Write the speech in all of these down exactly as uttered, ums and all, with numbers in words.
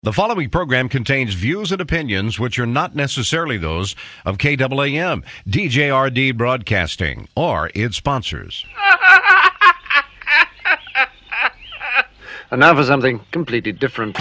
The following program contains views and opinions which are not necessarily those of K A A M, D J R D Broadcasting, or its sponsors. And now for something completely different.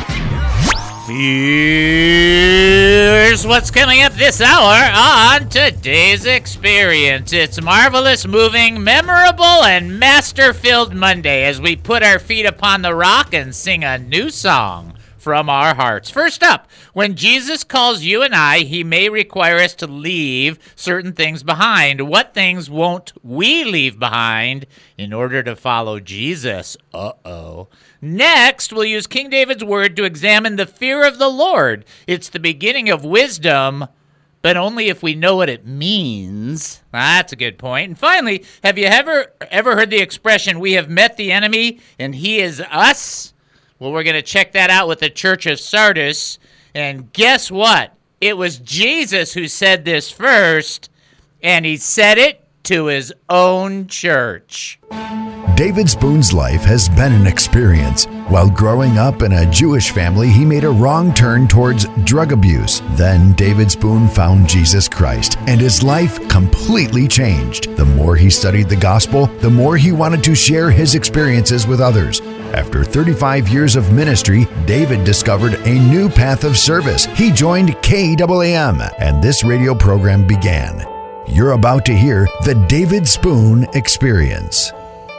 Here's what's coming up this hour on today's experience. It's marvelous, moving, memorable, and master-filled Monday as we put our feet upon the rock and sing a new song from our hearts. First up, when Jesus calls you and I, he may require us to leave certain things behind. What things won't we leave behind in order to follow Jesus? Uh-oh. Next, we'll use King David's word to examine the fear of the Lord. It's the beginning of wisdom, but only if we know what it means. That's a good point. And finally, have you ever ever heard the expression, we have met the enemy and he is us? Well, we're going to check that out with the Church of Sardis. And guess what? It was Jesus who said this first, and he said it to his own church. David Spoon's life has been an experience. While growing up in a Jewish family, he made a wrong turn towards drug abuse. Then David Spoon found Jesus Christ, and his life completely changed. The more he studied the gospel, the more he wanted to share his experiences with others. After thirty-five years of ministry, David discovered a new path of service. He joined K A A M, and this radio program began. You're about to hear the David Spoon Experience.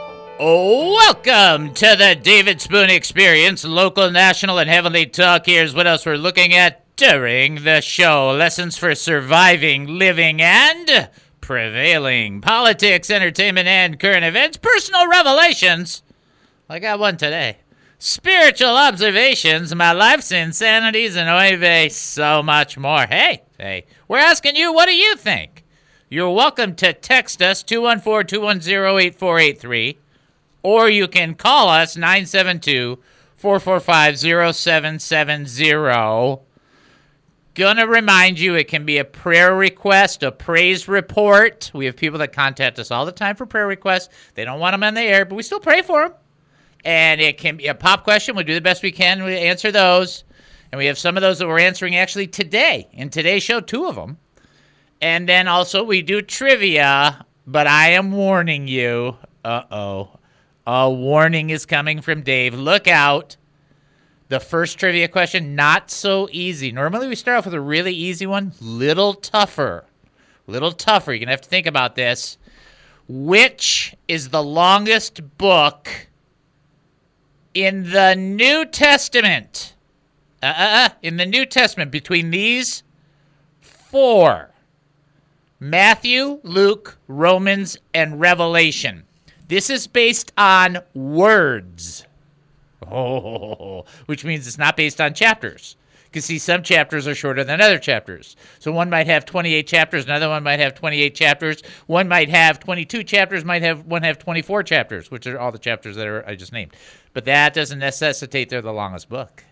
Welcome to the David Spoon Experience, local, national, and heavenly talk. Here's what else we're looking at during the show. Lessons for surviving, living, and prevailing. Politics, entertainment, and current events. Personal revelations. I got one today. Spiritual observations, my life's insanities, and oy vey, so much more. Hey, hey, we're asking you, what do you think? You're welcome to text us, two one four, two one zero, eight four eight three. Or you can call us, nine seven two, four four five, zero seven seven zero. Gonna remind you, it can be a prayer request, a praise report. We have people that contact us all the time for prayer requests. They don't want them on the air, but we still pray for them. And it can be a pop question. We'll do the best we can. We answer those. And we have some of those that we're answering actually today. In today's show, two of them. And then also we do trivia, but I am warning you. Uh-oh. A warning is coming from Dave. Look out. The first trivia question, not so easy. Normally we start off with a really easy one. Little tougher. Little tougher. You're going to have to think about this. Which is the longest book in the New Testament? Uh-uh. In the New Testament, between these four. Matthew, Luke, Romans, and Revelation. This is based on words, oh, which means it's not based on chapters. Because, see, some chapters are shorter than other chapters. So one might have twenty-eight chapters, another one might have twenty-eight chapters. One might have twenty-two chapters, might have one have twenty-four chapters, which are all the chapters that are I just named. But that doesn't necessitate they're the longest book.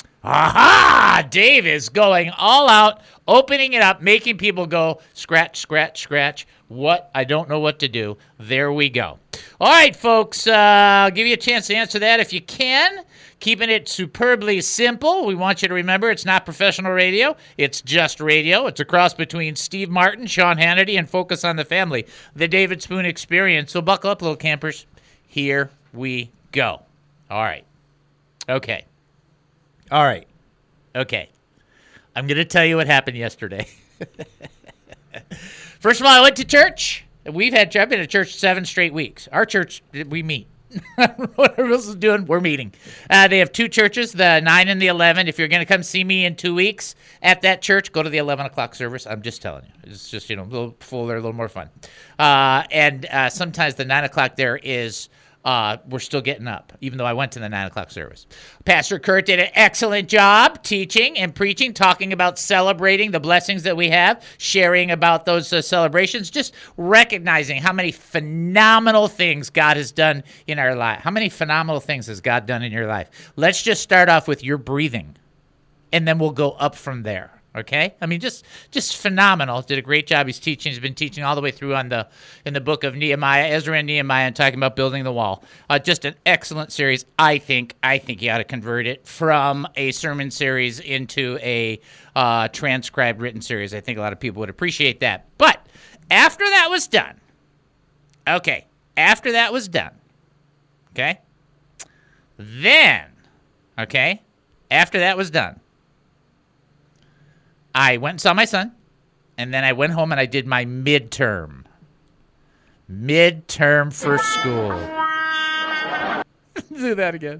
Aha! Dave is going all out, opening it up, making people go, scratch, scratch, scratch. What? I don't know what to do. There we go. All right, folks, uh, I'll give you a chance to answer that if you can. Keeping it superbly simple. We want you to remember it's not professional radio. It's just radio. It's a cross between Steve Martin, Sean Hannity, and Focus on the Family. The David Spoon Experience. So buckle up, little campers. Here we go. All right. Okay. All right. Okay. I'm going to tell you what happened yesterday. First of all, I went to church. We've had, I've been to church seven straight weeks. Our church, we meet. I don't know what everyone else is doing. We're meeting. Uh, they have two churches, the nine and the eleven. If you're going to come see me in two weeks at that church, go to the eleven o'clock service. I'm just telling you. It's just, you know, a little fuller, a little more fun. Uh, and uh, sometimes the nine o'clock there is Uh, we're still getting up, even though I went to the nine o'clock service. Pastor Kurt did an excellent job teaching and preaching, talking about celebrating the blessings that we have, sharing about those uh, celebrations, just recognizing how many phenomenal things God has done in our life. How many phenomenal things has God done in your life? Let's just start off with your breathing, and then we'll go up from there. Okay, I mean, just just phenomenal. Did a great job. He's teaching. He's been teaching all the way through on the in the book of Nehemiah, Ezra and Nehemiah, and talking about building the wall. Uh, just an excellent series. I think. I think you ought to convert it from a sermon series into a uh, transcribed written series. I think a lot of people would appreciate that. But after that was done, okay. After that was done, okay. Then, okay. After that was done. I went and saw my son, and then I went home and I did my midterm. Midterm for school. Do that again.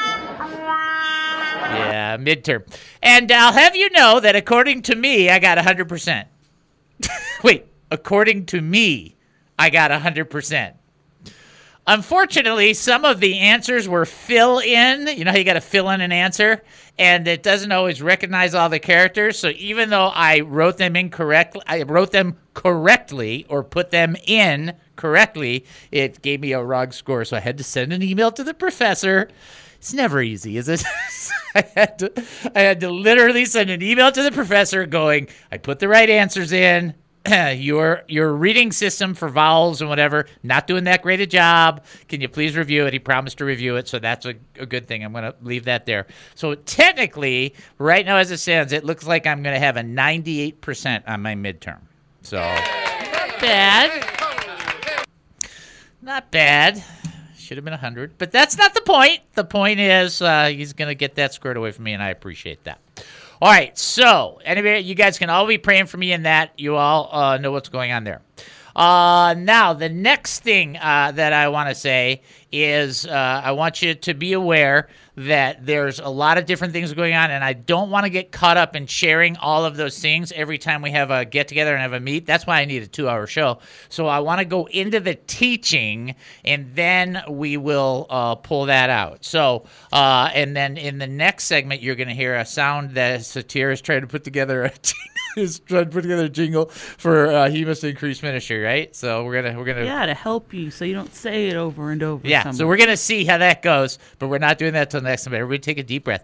Yeah, midterm. And I'll have you know that according to me, I got one hundred percent. Wait, according to me, I got one hundred percent. Unfortunately, some of the answers were fill in. You know how you got to fill in an answer? And it doesn't always recognize all the characters. So even though I wrote them incorrectly, I wrote them correctly or put them in correctly, it gave me a wrong score. So I had to send an email to the professor. It's never easy, is it? I had to, I had to literally send an email to the professor going, I put the right answers in. your your reading system for vowels and whatever, not doing that great a job. Can you please review it? He promised to review it, so that's a, a good thing. I'm going to leave that there. So technically, right now as it stands, it looks like I'm going to have a ninety-eight percent on my midterm. So not bad. Not bad. Should have been one hundred, but that's not the point. The point is uh, he's going to get that squared away from me, and I appreciate that. All right, so anyway, you guys can all be praying for me in that. You all uh, know what's going on there. Uh, now, the next thing uh, that I want to say is uh, I want you to be aware that there's a lot of different things going on, and I don't want to get caught up in sharing all of those things every time we have a get-together and have a meet. That's why I need a two-hour show. So I want to go into the teaching, and then we will uh, pull that out. So, uh, and then in the next segment, you're going to hear a sound that Satir is trying to put together a is trying to put together a jingle for uh, He Must Increase Ministry, right? So we're gonna we're gonna yeah to help you so you don't say it over and over. Yeah, somewhere. So we're gonna see how that goes, but we're not doing that till next time. Everybody, take a deep breath.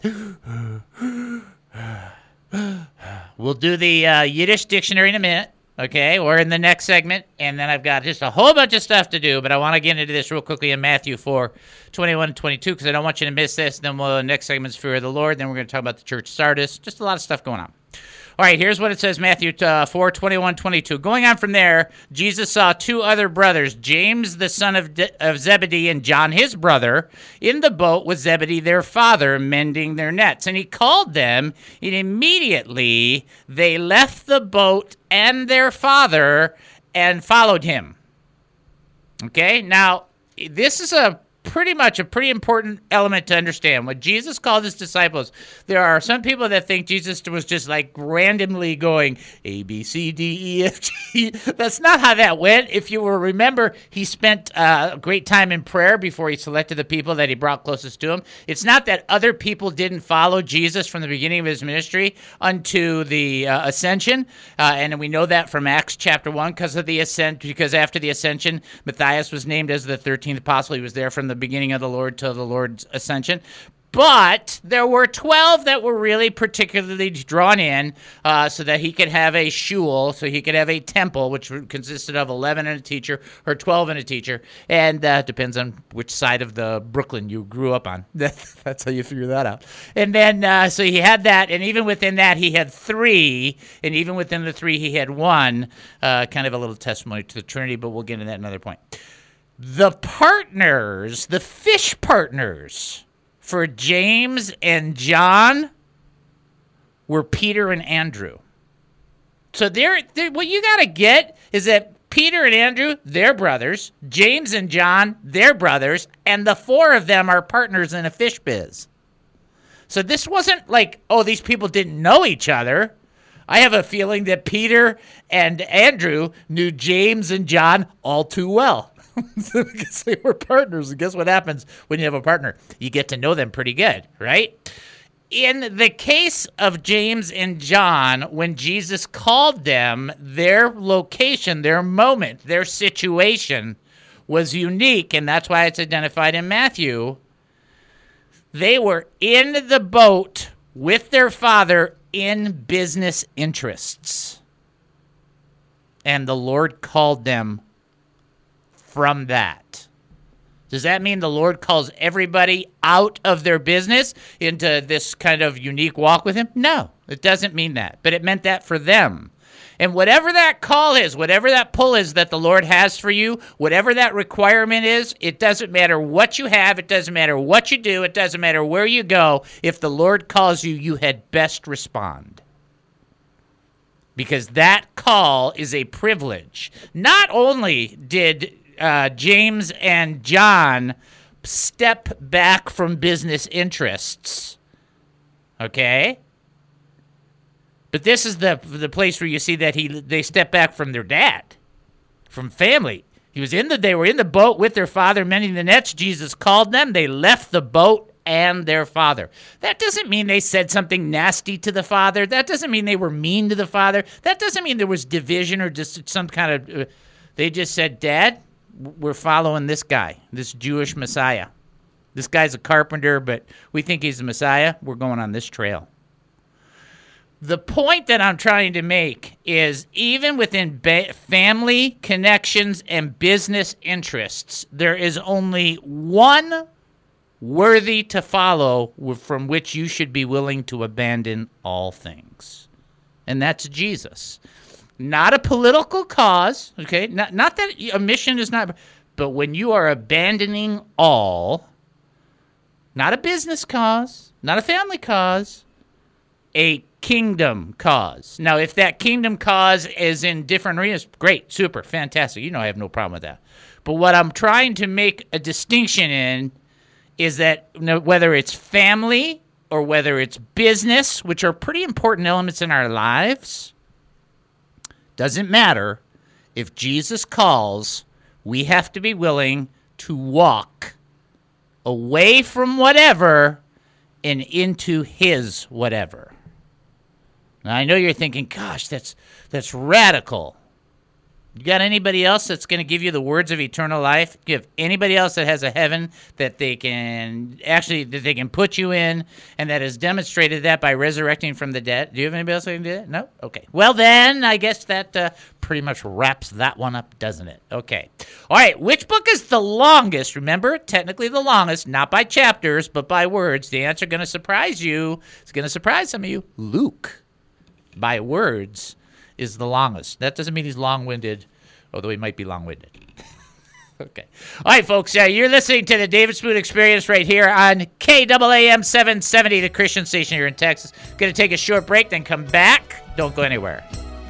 We'll do the uh, Yiddish dictionary in a minute, okay, or in the next segment, and then I've got just a whole bunch of stuff to do. But I want to get into this real quickly in Matthew four, twenty-one and twenty-two, because I don't want you to miss this. Then we'll, the next segment's Fear of the Lord. Then we're going to talk about the church Sardis. Just a lot of stuff going on. All right, here's what it says, Matthew uh, four, twenty-one, twenty-two. Going on from there, Jesus saw two other brothers, James the son of, De- of Zebedee and John his brother, in the boat with Zebedee their father, mending their nets. And he called them, and immediately they left the boat and their father and followed him. Okay, now this is a pretty much a pretty important element to understand. When Jesus called his disciples, there are some people that think Jesus was just like randomly going A, B, C, D, E, F, G. That's not how that went. If you will remember, he spent uh, a great time in prayer before he selected the people that he brought closest to him. It's not that other people didn't follow Jesus from the beginning of his ministry unto the uh, ascension. Uh, and we know that from Acts chapter one because of the ascent, because after the ascension, Matthias was named as the thirteenth apostle. He was there from the beginning of the Lord till the Lord's ascension. But there were twelve that were really particularly drawn in uh, so that he could have a shul, so he could have a temple, which consisted of eleven and a teacher, or twelve and a teacher. And uh, depends on which side of the Brooklyn you grew up on. That's how you figure that out. And then, uh, so he had that, and even within that, he had three, and even within the three, he had one, uh, kind of a little testimony to the Trinity, but we'll get into that another point. The partners, the fish partners for James and John were Peter and Andrew. So they're, they're, what you got to get is that Peter and Andrew, they're brothers. James and John, they're brothers. And the four of them are partners in a fish biz. So this wasn't like, oh, these people didn't know each other. I have a feeling that Peter and Andrew knew James and John all too well. Because they were partners. And guess what happens when you have a partner? You get to know them pretty good, right? In the case of James and John, when Jesus called them, their location, their moment, their situation was unique, and that's why it's identified in Matthew. They were in the boat with their father in business interests. And the Lord called them from that. Does that mean the Lord calls everybody out of their business into this kind of unique walk with him? No, it doesn't mean that. But it meant that for them. And whatever that call is, whatever that pull is that the Lord has for you, whatever that requirement is, it doesn't matter what you have, it doesn't matter what you do, it doesn't matter where you go. If the Lord calls you, you had best respond. Because that call is a privilege. Not only did uh, James and John step back from business interests, okay? But this is the the place where you see that he they step back from their dad, from family. He was in the they were in the boat with their father mending the nets. Jesus called them. They left the boat and their father. That doesn't mean they said something nasty to the father. That doesn't mean they were mean to the father. That doesn't mean there was division or just some kind of. Uh, they just said, "Dad, we're following this guy, this Jewish Messiah. This guy's a carpenter, but we think he's the Messiah. We're going on this trail." The point that I'm trying to make is even within ba- family connections and business interests, there is only one worthy to follow from which you should be willing to abandon all things. And that's Jesus. Not a political cause, okay? Not, not that a mission is not, but when you are abandoning all, not a business cause, not a family cause, a kingdom cause. Now, if that kingdom cause is in different arenas, great, super, fantastic. You know I have no problem with that. But what I'm trying to make a distinction in is that whether it's family or whether it's business, which are pretty important elements in our lives, doesn't matter. If Jesus calls, we have to be willing to walk away from whatever and into his whatever. Now, I know you're thinking, gosh, that's that's radical. You got anybody else that's going to give you the words of eternal life? Give anybody else that has a heaven that they can actually that they can put you in, and that has demonstrated that by resurrecting from the dead? Do you have anybody else that can do that? No? Okay. Well, then, I guess that uh, pretty much wraps that one up, doesn't it? Okay. All right. Which book is the longest? Remember, technically the longest, not by chapters, but by words. The answer is going to surprise you. It's going to surprise some of you. Luke, by words, is the longest. That doesn't mean he's long-winded, although he might be long-winded. Okay. All right, folks, uh, you're listening to the David Spoon Experience right here on K A A M seven seventy, the Christian station here in Texas. Going to take a short break, then come back. Don't go anywhere.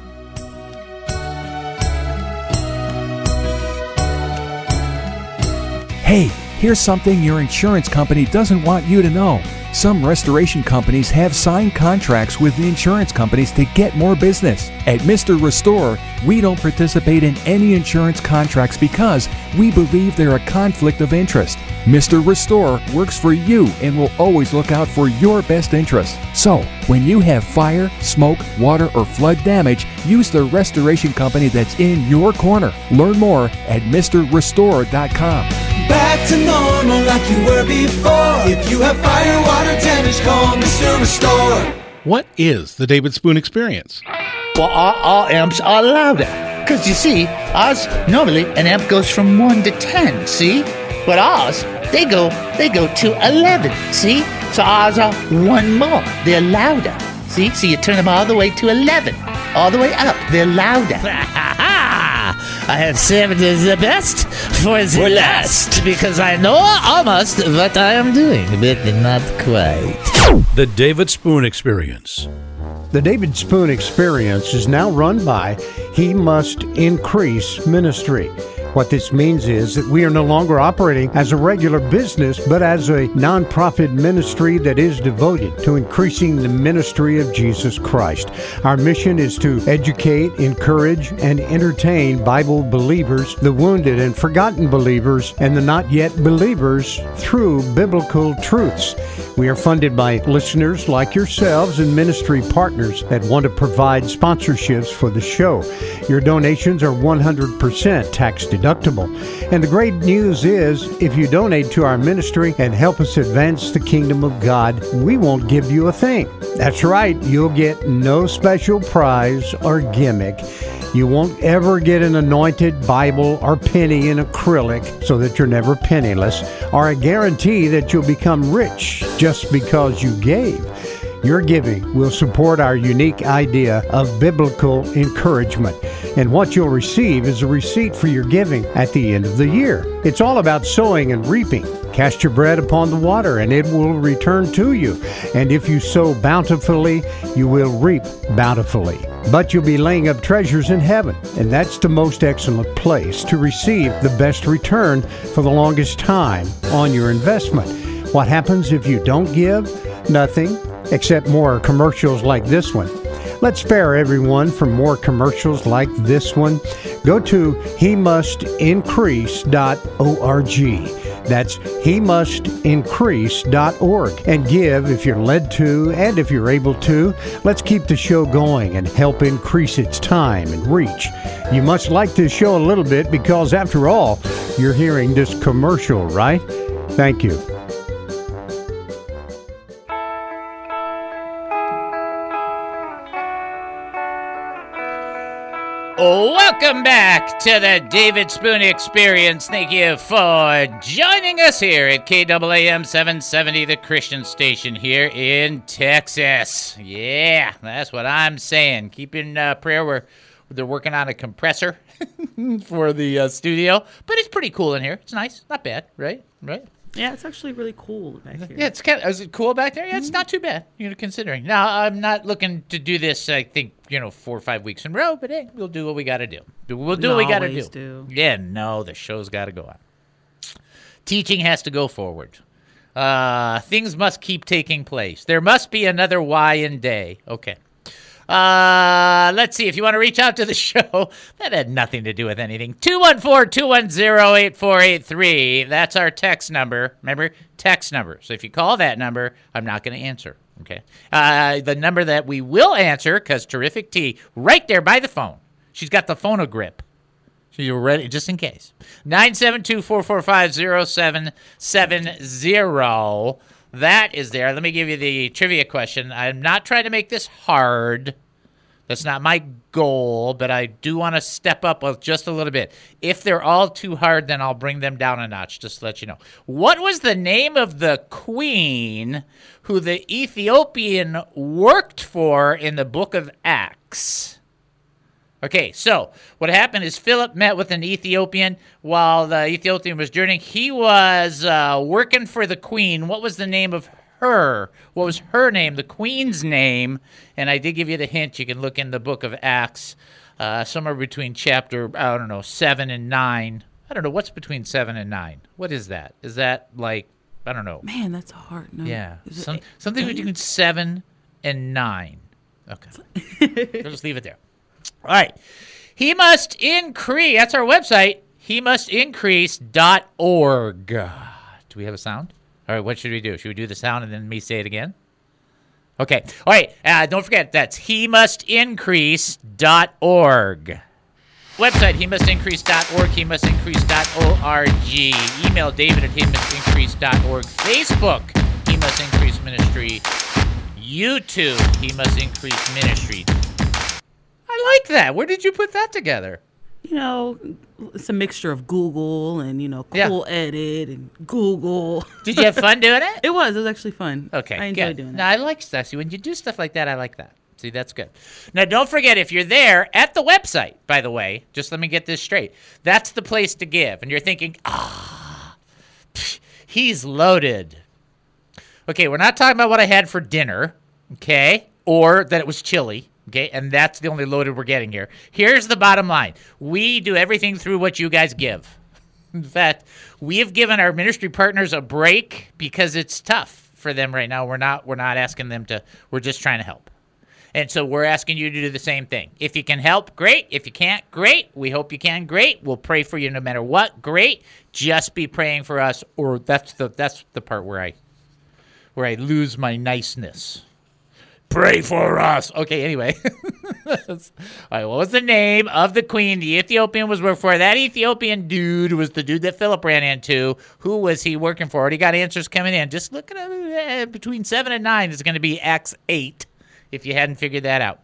Hey, here's something your insurance company doesn't want you to know. Some restoration companies have signed contracts with the insurance companies to get more business. At Mister Restore, we don't participate in any insurance contracts because we believe they're a conflict of interest. Mister Restore works for you and will always look out for your best interests. So, when you have fire, smoke, water, or flood damage, use the restoration company that's in your corner. Learn more at Mister Restore dot com. Back to normal like you were before. If you have fire, water damage, call Mister Restore. What is the David Spoon Experience? Well, all, all amps are louder. Because you see, ours, normally an amp goes from one to ten, see? But ours, they go, they go to eleven, see? So ours are one more. They're louder, see? So you turn them all the way to eleven. All the way up, they're louder. I have saved the best for the last, because I know almost what I am doing, but not quite. The David Spoon Experience. The David Spoon Experience is now run by He Must Increase Ministry. What this means is that we are no longer operating as a regular business, but as a nonprofit ministry that is devoted to increasing the ministry of Jesus Christ. Our mission is to educate, encourage, and entertain Bible believers, the wounded and forgotten believers, and the not yet believers through biblical truths. We are funded by listeners like yourselves and ministry partners that want to provide sponsorships for the show. Your donations are one hundred percent tax deductible. deductible. And the great news is, if you donate to our ministry and help us advance the kingdom of God, we won't give you a thing. That's right, you'll get no special prize or gimmick. You won't ever get an anointed Bible or penny in acrylic so that you're never penniless, or a guarantee that you'll become rich just because you gave. Your giving will support our unique idea of biblical encouragement, and what you'll receive is a receipt for your giving at the end of the year. It's all about sowing and reaping. Cast your bread upon the water, and it will return to you. And if you sow bountifully, you will reap bountifully. But you'll be laying up treasures in heaven, and that's the most excellent place to receive the best return for the longest time on your investment. What happens if you don't give? Nothing, except more commercials like this one. Let's spare everyone from more commercials like this one. Go to he must increase dot org. That's he must increase dot org, and give if you're led to and if you're able to. Let's keep the show going and help increase its time and reach. You must like this show a little bit because, after all, you're hearing this commercial, right? Thank you. Welcome back to the David Spoon Experience. Thank you for joining us here at K A A M seven seventy, the Christian station here in Texas. Yeah, that's what I'm saying. Keep in uh, prayer. We're, they're working on a compressor for the uh, studio, but it's pretty cool in here. It's nice. Not bad, right? Right? Yeah, it's actually really cool back here. Yeah, it's kind of, is it cool back there? Yeah, it's not too bad, you know, considering. Now, I'm not looking to do this, I think, you know, four or five weeks in a row, but hey, we'll do what we got to do. We'll do We what we got to always do. do. Yeah, no, the show's got to go on. Teaching has to go forward. Uh, things must keep taking place. There must be another Y in day. Okay. Uh, let's see. If you want to reach out to the show, that had nothing to do with anything. two one four, two one zero, eight four eight three. That's our text number. Remember, text number. So if you call that number, I'm not going to answer. Okay. Uh, the number that we will answer, because Terrific T, right there by the phone. She's got the phonogrip. So you're ready, just in case. nine seven two, four four five, zero seven seven zero. That is there. Let me give you the trivia question. I'm not trying to make this hard. That's not my goal, but I do want to step up just a little bit. If they're all too hard, then I'll bring them down a notch, just to let you know. What was the name of the queen who the Ethiopian worked for in the book of Acts? Okay, so what happened is Philip met with an Ethiopian while the Ethiopian was journeying. He was uh, working for the queen. What was the name of her? What was her name? The queen's name. And I did give you the hint. You can look in the book of Acts, uh, somewhere between chapter, I don't know, seven and nine. I don't know. What's between seven and nine? What is that? Is that like, I don't know. Man, that's hard. No. Yeah, Is it some, eight- something eight? between seven and nine. Okay. We'll just leave it there. All right. He must increase. That's our website. He must increase dot org. Do we have a sound? All right. What should we do? Should we do the sound and then me say it again? Okay. All right. Uh, don't forget, that's he must increase dot org. Website, he must increase dot org, he must increase dot org. Email David at he must increase dot org. Facebook, He Must Increase Ministry. YouTube, He Must Increase Ministry. I like that. Where did you put that together? You know, it's a mixture of Google and, you know, Cool Yeah. Edit and Google. Did you have fun doing it? It was. It was actually fun. Okay, I enjoyed good. doing No, it. I like stuff. See, when you do stuff like that, I like that. See, that's good. Now, don't forget, if you're there at the website, by the way, just let me get this straight. That's the place to give. And you're thinking, ah, pff, he's loaded. Okay, we're not talking about what I had for dinner, okay, or that it was chili, okay, and that's the only loaded we're getting here. Here's the bottom line. We do everything through what you guys give. In fact, we have given our ministry partners a break because it's tough for them right now. We're not we're not asking them to, we're just trying to help. And so we're asking you to do the same thing. If you can help, great. If you can't, great. We hope you can, great. We'll pray for you no matter what, great. Just be praying for us, or that's the that's the part where I where I lose my niceness. Pray for us. Okay, anyway. All right, what was the name of the queen the Ethiopian was working for? That Ethiopian dude was the dude that Philip ran into. Who was he working for? Already got answers coming in. Just look at uh, between seven and nine is going to be Acts eight, if you hadn't figured that out.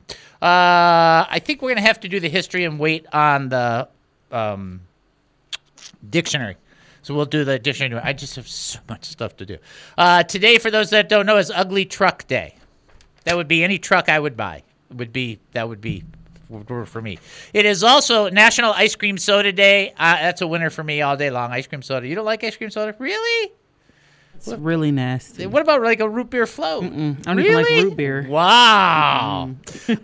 Uh, I think we're going to have to do the history and wait on the um, dictionary. So we'll do the dictionary. I just have so much stuff to do. Uh, today, for those that don't know, is Ugly Truck Day. That would be any truck I would buy. It would be that would be for me. It is also National Ice Cream Soda Day. Uh, that's a winner for me all day long. Ice cream soda. You don't like ice cream soda? Really? It's what? Really nasty. What about like a root beer float? Mm-mm. I don't really? even like root beer. Wow.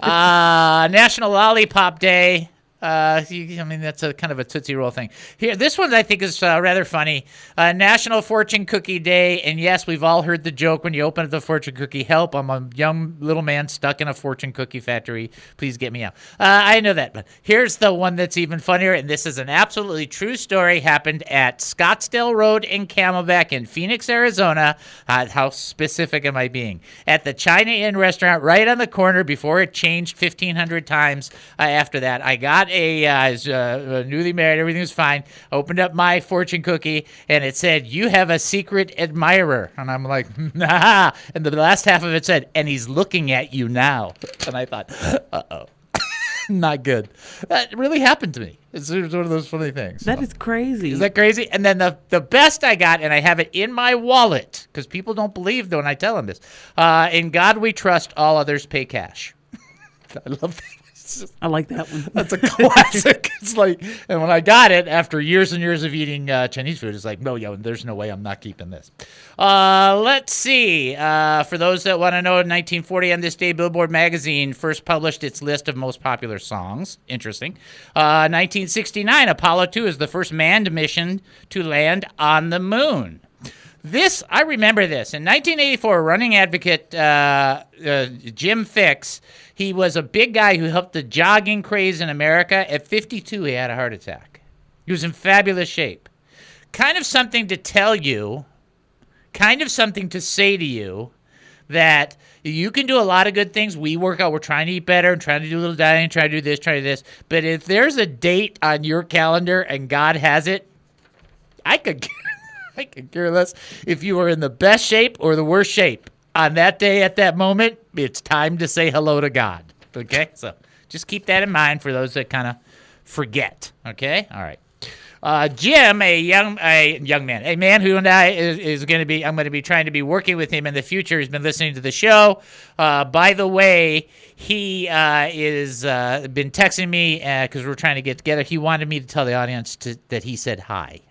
uh, National Lollipop Day. Uh, I mean, that's a kind of a Tootsie Roll thing. Here, this one I think is uh, rather funny. Uh, National Fortune Cookie Day. And yes, we've all heard the joke when you open up the fortune cookie. Help, I'm a young little man stuck in a fortune cookie factory. Please get me out. Uh, I know that. But here's the one that's even funnier. And this is an absolutely true story. Happened at Scottsdale Road in Camelback in Phoenix, Arizona. Uh, how specific am I being? At the China Inn restaurant right on the corner before it changed fifteen hundred times uh, after that. I got a uh, I was uh, newly married, everything was fine. Opened up my fortune cookie, and it said, "You have a secret admirer." And I'm like, nah. And the last half of it said, "And he's looking at you now." And I thought, uh-oh. Not good. That really happened to me. It's one of those funny things. That so. is crazy. Is that crazy? And then the, the bbest I got, and I have it in my wallet, because people don't believe when I tell them this. Uh, in God we trust, all others pay cash. I love that. I like that one. That's a classic. It's like, and when I got it after years and years of eating uh, Chinese food, it's like, no, yo, there's no way I'm not keeping this. Uh, let's see. Uh, for those that want to know, in nineteen forty, on this day, Billboard magazine first published its list of most popular songs. Interesting. Uh, nineteen sixty-nine, Apollo two is the first manned mission to land on the moon. This, I remember this. In nineteen eighty-four, running advocate uh, uh, Jim Fixx, he was a big guy who helped the jogging craze in America. At fifty-two, he had a heart attack. He was in fabulous shape. Kind of something to tell you, kind of something to say to you, that you can do a lot of good things. We work out. We're trying to eat better and trying to do a little dieting, trying to do this, trying to do this. But if there's a date on your calendar and God has it, I could I could care less if you are in the best shape or the worst shape. On that day, at that moment, it's time to say hello to God. Okay? So just keep that in mind for those that kind of forget. Okay? All right. Uh, Jim, a young a young man, a man who and I is, is going to be, I'm going to be trying to be working with him in the future. He's been listening to the show. Uh, by the way, he uh, is uh, been texting me because uh, we're trying to get together. He wanted me to tell the audience to, that he said hi.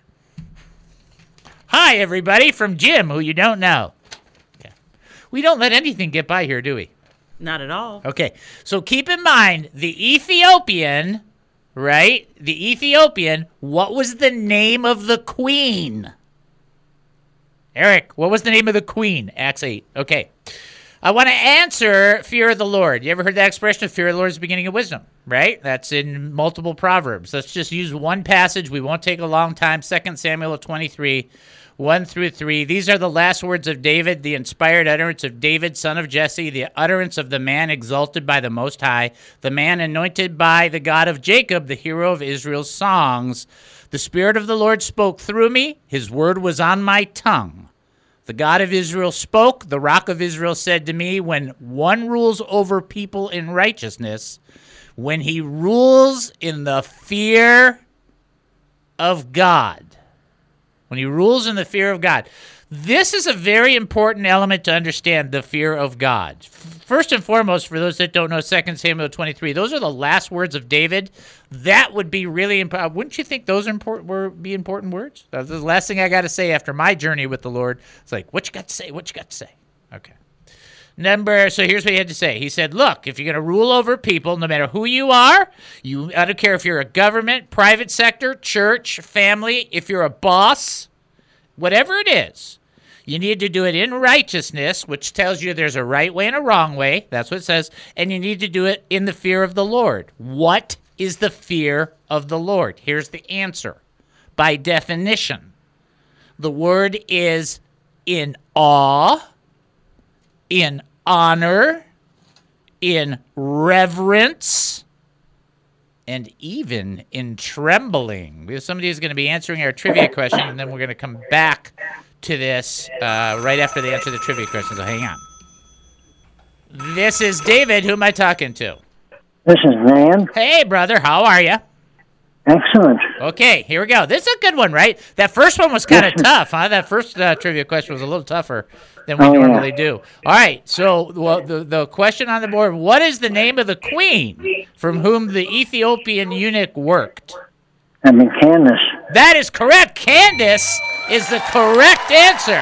Hi, everybody, from Jim, who you don't know. Okay. We don't let anything get by here, do we? Not at all. Okay, so keep in mind, the Ethiopian, right? The Ethiopian, what was the name of the queen? Eric, what was the name of the queen? Acts eight. Okay. I want to answer fear of the Lord. You ever heard that expression, fear of the Lord is the beginning of wisdom, right? That's in multiple Proverbs. Let's just use one passage. We won't take a long time. Second Samuel twenty-three, one through three. These are the last words of David, the inspired utterance of David, son of Jesse, the utterance of the man exalted by the Most High, the man anointed by the God of Jacob, the hero of Israel's songs. The Spirit of the Lord spoke through me. His word was on my tongue. The God of Israel spoke. The Rock of Israel said to me, when one rules over people in righteousness, when he rules in the fear of God, when he rules in the fear of God. This is a very important element to understand, the fear of God. First and foremost, for those that don't know, Second Samuel twenty-three, those are the last words of David. That would be really important. Wouldn't you think those are important, were be important words? That's the last thing I got to say after my journey with the Lord. It's like, what you got to say? What you got to say? Okay. Number, so here's what he had to say. He said, look, if you're going to rule over people, no matter who you are, you, I don't care if you're a government, private sector, church, family, if you're a boss, whatever it is, you need to do it in righteousness, which tells you there's a right way and a wrong way. That's what it says. And you need to do it in the fear of the Lord. What is the fear of the Lord? Here's the answer. By definition, the word is in awe, in honor, in reverence, and even in trembling. Because somebody is going to be answering our trivia question, and then we're going to come back to this uh, right after they answer the trivia question. So hang on. This is David. Who am I talking to? This is Van. Hey, brother. How are you? Excellent. Okay, here we go. This is a good one, right? That first one was kind of tough, huh? That first uh, trivia question was a little tougher than we oh, normally yeah. do. All right, so well, the, the question on the board, what is the name of the queen from whom the Ethiopian eunuch worked? I mean, Candace. That is correct. Candace is the correct answer.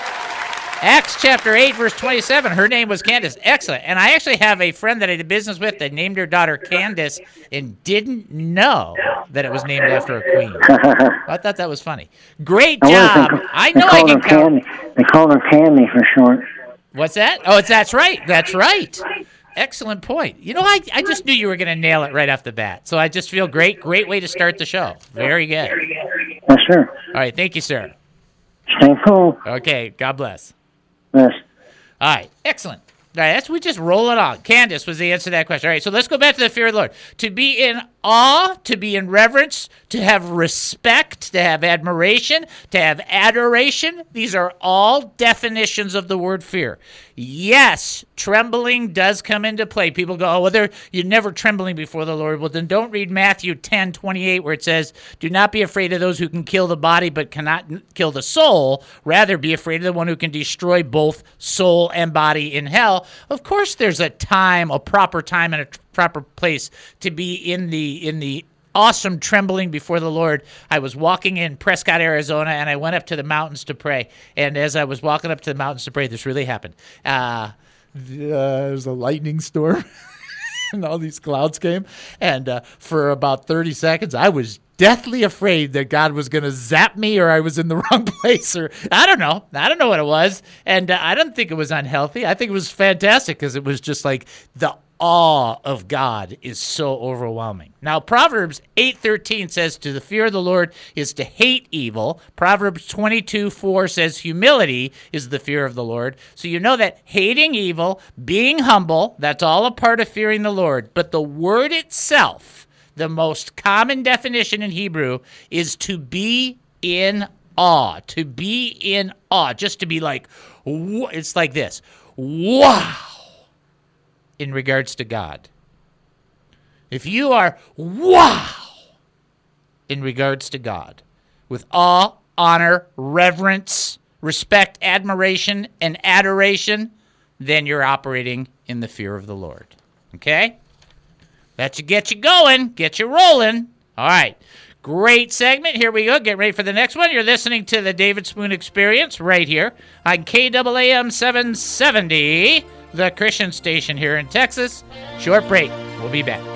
Acts chapter eight, verse twenty-seven. Her name was Candace. Excellent. And I actually have a friend that I did business with that named her daughter Candace and didn't know that it was named after a queen. I thought that was funny. Great job. I, I know I can count. Candy. They call her Candy for short. What's that? Oh, it's that's right. That's right. Excellent point. You know, I, I just knew you were going to nail it right off the bat. So I just feel great. Great way to start the show. Very good. Yes, sir. All right. Thank you, sir. Stay cool. Okay. God bless. Yes. All right. Excellent. All right. That's we just roll it on. Candace was the answer to that question. All right. So let's go back to the fear of the Lord. To be in awe, to be in reverence, to have respect, to have admiration, to have adoration. These are all definitions of the word fear. Yes, trembling does come into play. People go, oh, well, there, you're never trembling before the Lord. Well, then don't read Matthew ten twenty-eight, where it says, do not be afraid of those who can kill the body but cannot kill the soul. Rather, be afraid of the one who can destroy both soul and body in hell. Of course, there's a time, a proper time and a proper place to be in the in the awesome trembling before the Lord. I was walking in Prescott, Arizona, and I went up to the mountains to pray. And as I was walking up to the mountains to pray, this really happened. Uh, there was a lightning storm, and all these clouds came. And uh, for about thirty seconds, I was deathly afraid that God was going to zap me or I was in the wrong place. Or I don't know. I don't know what it was. And uh, I don't think it was unhealthy. I think it was fantastic because it was just like the awe of God is so overwhelming. Now, Proverbs eight thirteen says, to the fear of the Lord is to hate evil. Proverbs twenty-two four says, humility is the fear of the Lord. So you know that hating evil, being humble, that's all a part of fearing the Lord. But the word itself, the most common definition in Hebrew, is to be in awe. To be in awe. Just to be like, it's like this. Wow. In regards to God. If you are wow in regards to God, with awe, honor, reverence, respect, admiration, and adoration, then you're operating in the fear of the Lord. Okay? That should get you going, get you rolling. All right. Great segment. Here we go. Get ready for the next one. You're listening to the David Spoon Experience right here on K A A M seven seventy. The Christian station here in Texas. Short break. We'll be back.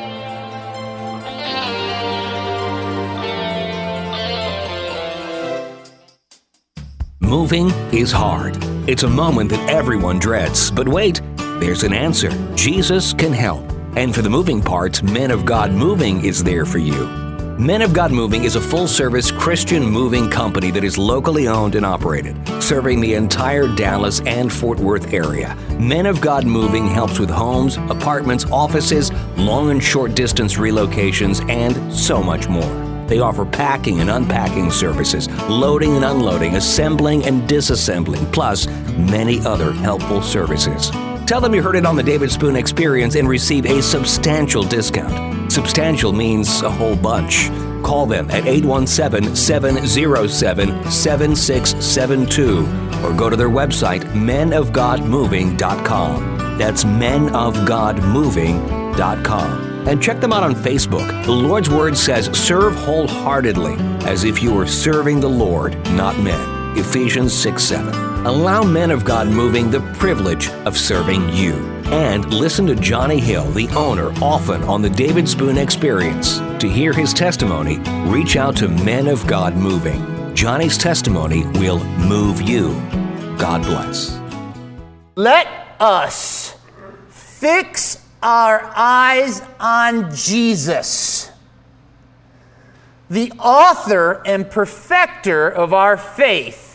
Moving is hard. It's a moment that everyone dreads. But wait, there's an answer. Jesus can help. And for the moving parts, Men of God Moving is there for you. Men of God Moving is a full-service Christian moving company that is locally owned and operated, serving the entire Dallas and Fort Worth area. Men of God Moving helps with homes, apartments, offices, long and short distance relocations, and so much more. They offer packing and unpacking services, loading and unloading, assembling and disassembling, plus many other helpful services. Tell them you heard it on the David Spoon Experience and receive a substantial discount. Substantial means a whole bunch. Call them at eight one seven, seven zero seven, seven six seven two or go to their website, men of god moving dot com. That's men of god moving dot com. And check them out on Facebook. The Lord's Word says, serve wholeheartedly, as if you were serving the Lord, not men. Ephesians six seven. Allow Men of God Moving the privilege of serving you. And listen to Johnny Hill, the owner, often on the David Spoon Experience. To hear his testimony, reach out to Men of God Moving. Johnny's testimony will move you. God bless. Let us fix our eyes on Jesus, the author and perfecter of our faith,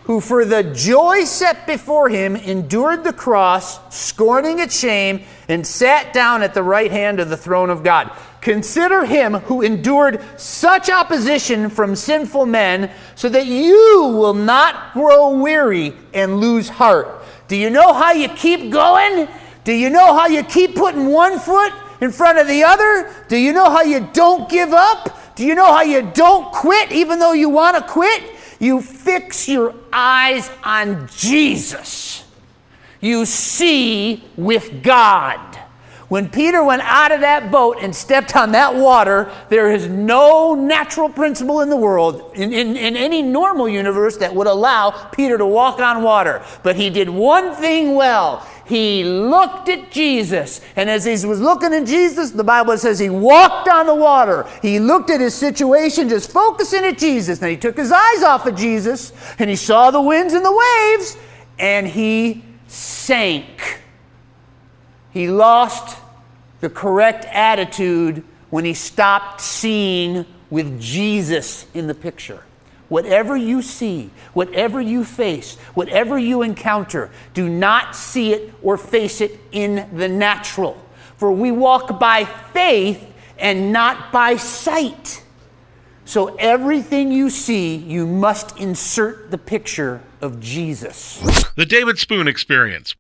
who for the joy set before him endured the cross, scorning its shame, and sat down at the right hand of the throne of God. Consider him who endured such opposition from sinful men, so that you will not grow weary and lose heart. Do you know how you keep going? Do you know how you keep putting one foot in front of the other? Do you know how you don't give up? Do you know how you don't quit even though you want to quit? You fix your eyes on Jesus. You see with God. When Peter went out of that boat and stepped on that water, there is no natural principle in the world, in, in, in any normal universe, that would allow Peter to walk on water. But he did one thing well. He looked at Jesus. And as he was looking at Jesus, the Bible says he walked on the water. He looked at his situation, just focusing at Jesus. Then he took his eyes off of Jesus, and he saw the winds and the waves, and he sank. He lost the correct attitude when he stopped seeing with Jesus in the picture. Whatever you see, whatever you face, whatever you encounter, do not see it or face it in the natural. For we walk by faith and not by sight. So everything you see, you must insert the picture of Jesus. The David Spoon Experience.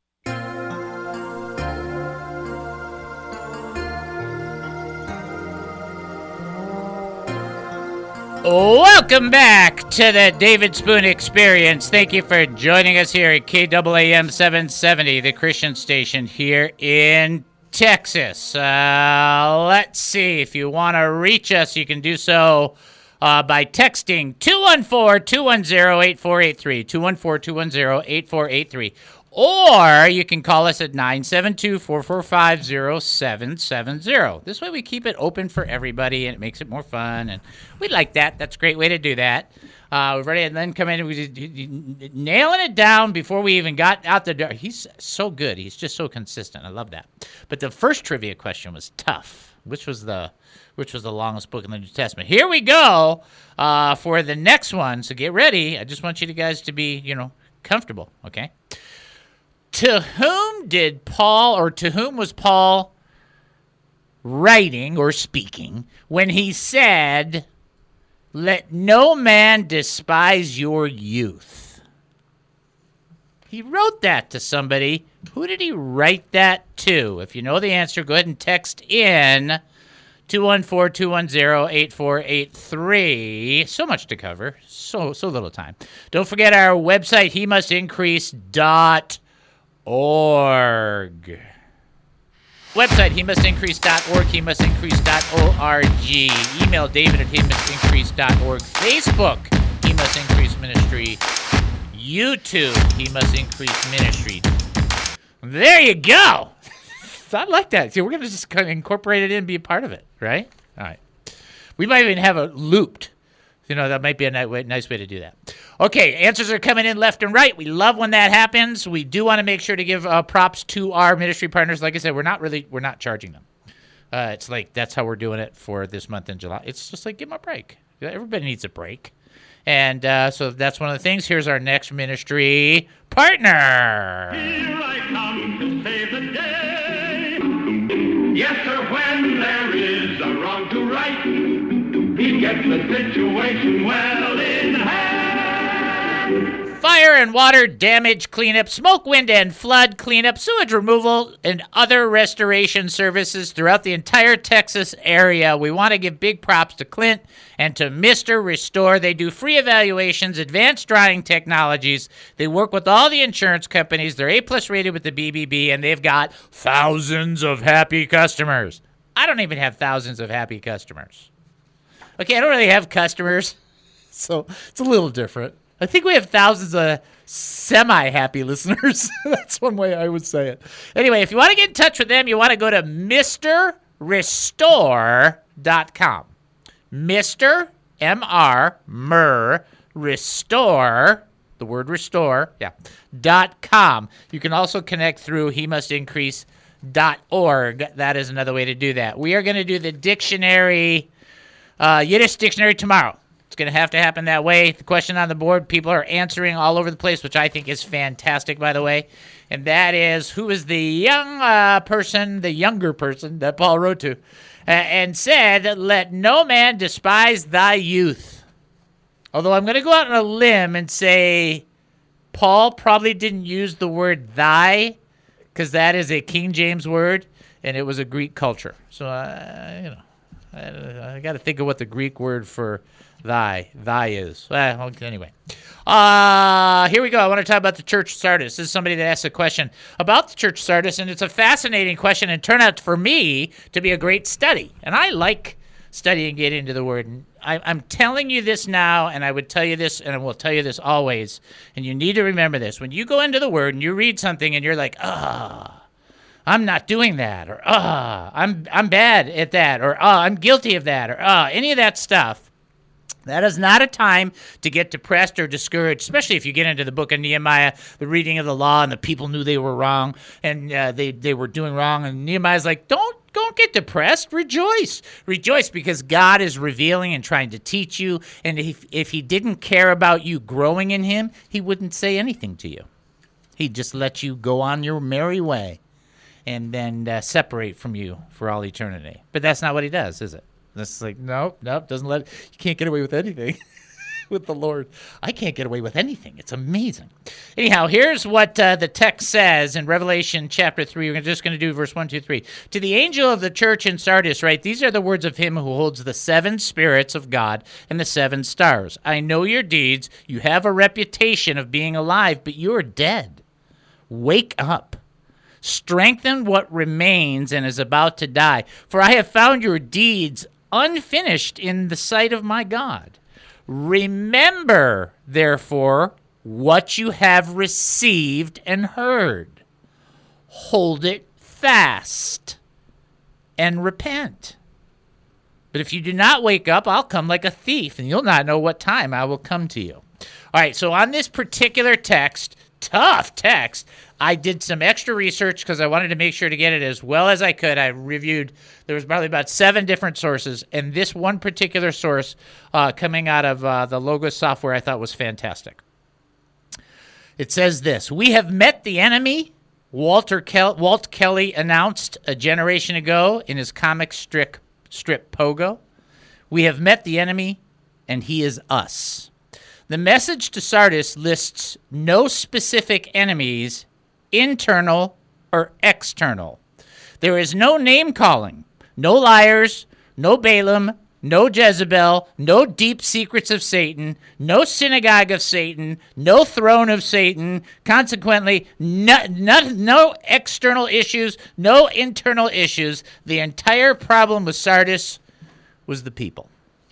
Welcome back to the David Spoon Experience. Thank you for joining us here at K A A M seven seventy, the Christian station here in Texas. Uh, let's see. If you want to reach us, you can do so uh, by texting two one four, two one zero, eight four eight three, two one four, two one zero, eight four eight three. Or you can call us at nine seven two, four four five, zero seven seven zero. This way we keep it open for everybody, and it makes it more fun. And we like that. That's a great way to do that. Uh, we've already and then come in and we just, nailing it down before we even got out the door. He's so good. He's just so consistent. I love that. But the first trivia question was tough. Which was the which was the longest book in the New Testament? Here we go uh, for the next one. So get ready. I just want you guys to be, you know, comfortable. Okay. To whom did Paul, or to whom was Paul writing or speaking when he said, "Let no man despise your youth"? He wrote that to somebody. Who did he write that to? If you know the answer, go ahead and text in two one four, two one zero, eight four eight three. So much to cover. So so little time. Don't forget our website, he must increase dot org. Website, he must increase dot org, he must increase dot org. Email David at he must increase dot org. Facebook, He Must Increase Ministry. YouTube, He Must Increase Ministry. There you go. I like that. See, we're going to just kind of incorporate it in and be a part of it, right? All right. We might even have it looped. You know, that might be a nice way, nice way to do that. Okay, answers are coming in left and right. We love when that happens. We do want to make sure to give uh, props to our ministry partners. Like I said, we're not really, we're not charging them. Uh, it's like, that's how we're doing it for this month in July. It's just like, give them a break. Everybody needs a break. And uh, so that's one of the things. Here's our next ministry partner. Here I come to save the day. Yes, sir, when there is a wrong to right, he gets the situation well in hand. Fire and water damage cleanup, smoke, wind, and flood cleanup, sewage removal, and other restoration services throughout the entire Texas area. We want to give big props to Clint and to Mister Restore. They do free evaluations, advanced drying technologies. They work with all the insurance companies. They're A-plus rated with the B B B, and they've got thousands of happy customers. I don't even have thousands of happy customers. Okay, I don't really have customers, so it's a little different. I think we have thousands of semi-happy listeners. That's one way I would say it. Anyway, if you want to get in touch with them, you want to go to Mister Restore dot com. Mister M R, Mer, Restore, the word restore, yeah, dot com. You can also connect through he must increase dot org. That is another way to do that. We are going to do the dictionary, uh, Yiddish dictionary tomorrow. It's going to have to happen that way. The question on the board, people are answering all over the place, which I think is fantastic, by the way. And that is, who is the young uh, person, the younger person that Paul wrote to, uh, and said, let no man despise thy youth. Although I'm going to go out on a limb and say Paul probably didn't use the word thy, because that is a King James word, and it was a Greek culture. So, uh, you know, I, I got to think of what the Greek word for thy, thy is. Uh, anyway, uh, here we go. I want to talk about the church of Sardis. This is somebody that asked a question about the church of Sardis, and it's a fascinating question, and turned out for me to be a great study. And I like studying, get into the word. And I, I'm telling you this now, and I would tell you this, and I will tell you this always, and you need to remember this. When you go into the word and you read something and you're like, ah, I'm not doing that, or ah, I'm I'm bad at that, or ah, I'm guilty of that, or ah, any of that stuff, that is not a time to get depressed or discouraged, especially if you get into the book of Nehemiah, the reading of the law, and the people knew they were wrong, and uh, they, they were doing wrong, and Nehemiah's like, don't, don't get depressed, rejoice. Rejoice because God is revealing and trying to teach you, and if, if he didn't care about you growing in him, he wouldn't say anything to you. He'd just let you go on your merry way and then uh, separate from you for all eternity. But that's not what he does, is it? That's like, nope, nope, doesn't let, you can't get away with anything with the Lord. I can't get away with anything. It's amazing. Anyhow, here's what uh, the text says in Revelation chapter three. We're just going to do verse one, two, three. To the angel of the church in Sardis, right, these are the words of him who holds the seven spirits of God and the seven stars. I know your deeds. You have a reputation of being alive, but you are dead. Wake up. Strengthen what remains and is about to die. For I have found your deeds unfinished in the sight of my God. Remember, therefore, what you have received and heard. Hold it fast and repent. But if you do not wake up, I'll come like a thief, and you'll not know what time I will come to you. All right, so on this particular text, tough text, I did some extra research because I wanted to make sure to get it as well as I could. I reviewed, there was probably about seven different sources, and this one particular source uh, coming out of uh, the Logos software I thought was fantastic. It says this: we have met the enemy, Walter Kel- Walt Kelly announced a generation ago in his comic strip, strip Pogo. We have met the enemy, and he is us. The message to Sardis lists no specific enemies, internal or external. There is no name-calling, no liars, no Balaam, no Jezebel, no deep secrets of Satan, no synagogue of Satan, no throne of Satan. Consequently, no, no, no external issues, no internal issues. The entire problem with Sardis was the people.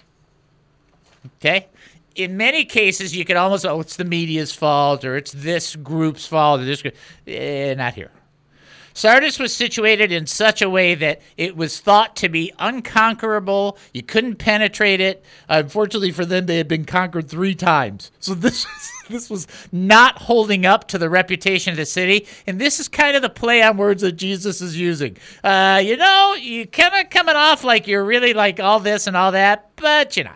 Okay? In many cases, you could almost, oh, it's the media's fault, or it's this group's fault, or this group. Eh, not here. Sardis was situated in such a way that it was thought to be unconquerable. You couldn't penetrate it. Unfortunately for them, they had been conquered three times. So this was, this was not holding up to the reputation of the city. And this is kind of the play on words that Jesus is using. Uh, you know, you kind of coming off like you're really like all this and all that, but you're not.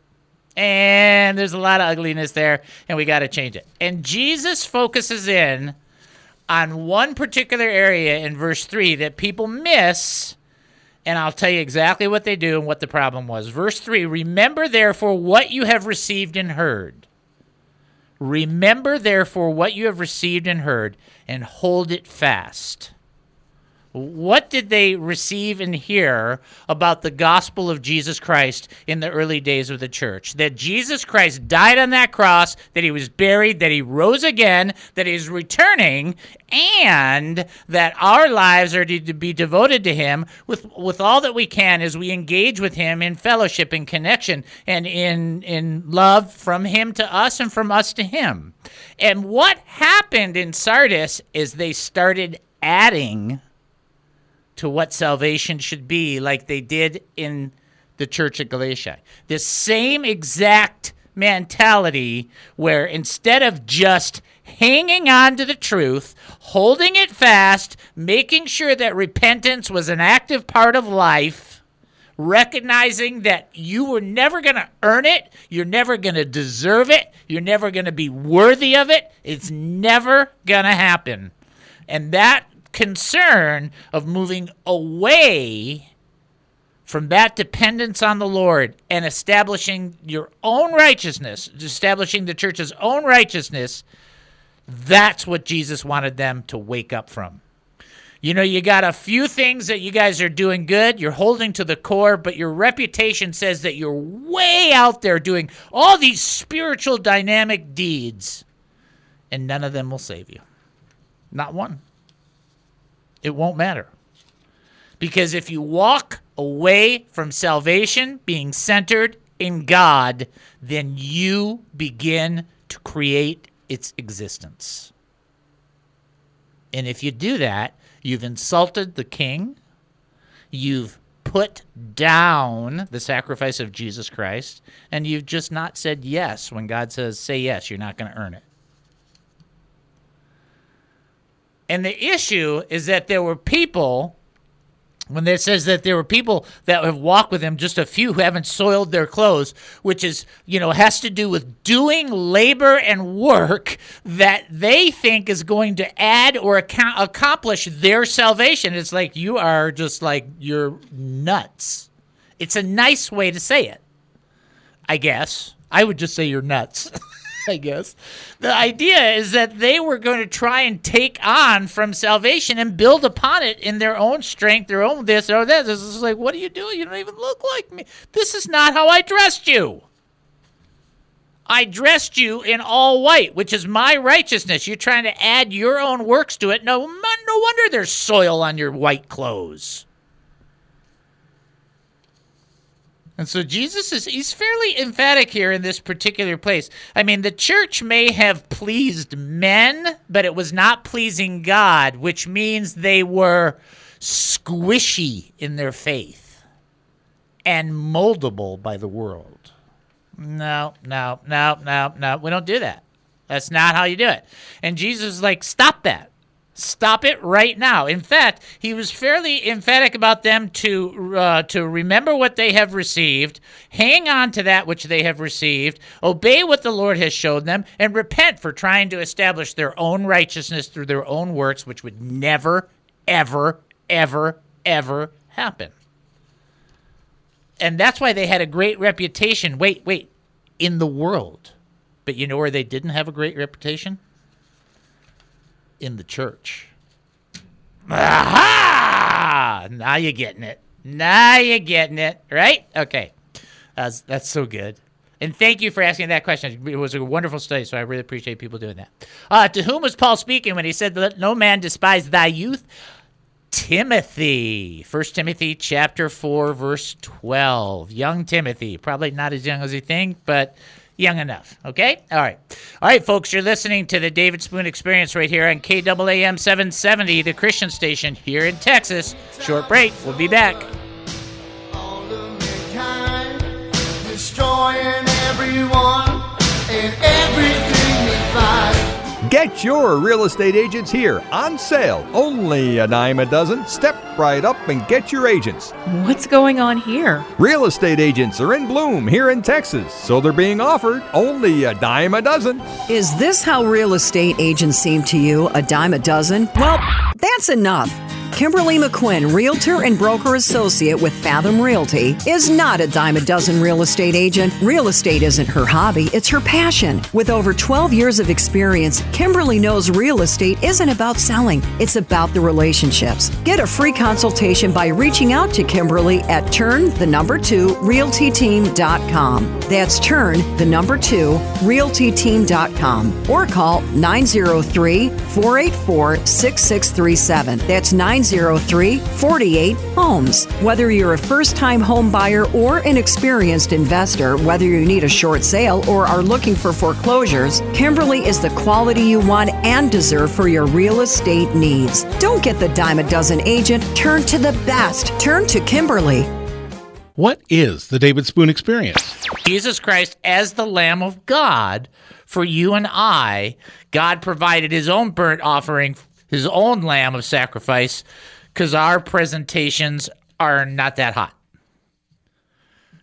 And there's a lot of ugliness there, and we got to change it. And Jesus focuses in on one particular area in verse three that people miss, and I'll tell you exactly what they do and what the problem was. Verse three, remember therefore what you have received and heard. Remember therefore what you have received and heard, and hold it fast. What did they receive and hear about the gospel of Jesus Christ in the early days of the church? That Jesus Christ died on that cross, that he was buried, that he rose again, that he is returning, and that our lives are to be devoted to him with, with all that we can as we engage with him in fellowship and connection and in, in love from him to us and from us to him. And what happened in Sardis is they started adding to what salvation should be, like they did in the church at Galatia. This same exact mentality where instead of just hanging on to the truth, holding it fast, making sure that repentance was an active part of life, recognizing that you were never going to earn it, you're never going to deserve it, you're never going to be worthy of it. It's never going to happen. And that concern of moving away from that dependence on the Lord and establishing your own righteousness, establishing the church's own righteousness, that's what Jesus wanted them to wake up from. You know, you got a few things that you guys are doing good. You're holding to the core, but your reputation says that you're way out there doing all these spiritual dynamic deeds, and none of them will save you. Not one. It won't matter. Because if you walk away from salvation, being centered in God, then you begin to create its existence. And if you do that, you've insulted the King, you've put down the sacrifice of Jesus Christ, and you've just not said yes when God says, say yes, you're not going to earn it. And the issue is that there were people, when it says that there were people that have walked with him, just a few who haven't soiled their clothes, which is, you know, has to do with doing labor and work that they think is going to add or account, accomplish their salvation. It's like, you are just like, you're nuts. It's a nice way to say it, I guess. I would just say you're nuts. I guess. The idea is that they were going to try and take on from salvation and build upon it in their own strength, their own this or that. This is like, what are you doing? You don't even look like me. This is not how I dressed you. I dressed you in all white, which is my righteousness. You're trying to add your own works to it. No, no wonder there's soil on your white clothes. And so Jesus is, he's fairly emphatic here in this particular place. I mean, the church may have pleased men, but it was not pleasing God, which means they were squishy in their faith and moldable by the world. No, no, no, no, no, we don't do that. That's not how you do it. And Jesus is like, stop that. Stop it right now. In fact, he was fairly emphatic about them to uh, to remember what they have received, hang on to that which they have received, obey what the Lord has showed them, and repent for trying to establish their own righteousness through their own works, which would never, ever, ever, ever happen. And that's why they had a great reputation. Wait, wait, in the world. But you know where they didn't have a great reputation? In the church. Aha! Now you're getting it. Now you're getting it, right? Okay. That's, that's so good. And thank you for asking that question. It was a wonderful study, so I really appreciate people doing that. Uh, to whom was Paul speaking when he said, let no man despise thy youth? Timothy. First Timothy chapter four, verse twelve. Young Timothy. Probably not as young as you think, but young enough, okay? All right. All right, folks, you're listening to the David Spoon Experience right here on K A A M seven seventy, the Christian station here in Texas. Short break. We'll be back. Destroying everyone and everything they find. Get your real estate agents here on sale. Only a dime a dozen. Step right up and get your agents. What's going on here? Real estate agents are in bloom here in Texas, so they're being offered only a dime a dozen. Is this how real estate agents seem to you, a dime a dozen? Well, that's enough. Kimberly McQuinn, Realtor and Broker Associate with Fathom Realty, is not a dime a dozen real estate agent. Real estate isn't her hobby, it's her passion. With over twelve years of experience, Kimberly knows real estate isn't about selling, it's about the relationships. Get a free consultation by reaching out to Kimberly at turn the number two realty team dot com. That's turn the number two realty team dot com or call nine zero three, four eight four, six six three seven. That's nine zero three, four eight, homes. Whether you're a first-time home buyer or an experienced investor, whether you need a short sale or are looking for foreclosures, Kimberly is the quality you want and deserve for your real estate needs. Don't get the dime a dozen agent. Turn to the best. Turn to Kimberly. What is the David Spoon Experience? Jesus Christ as the Lamb of God for you and I. God provided his own burnt offering, his own lamb of sacrifice, because our presentations are not that hot.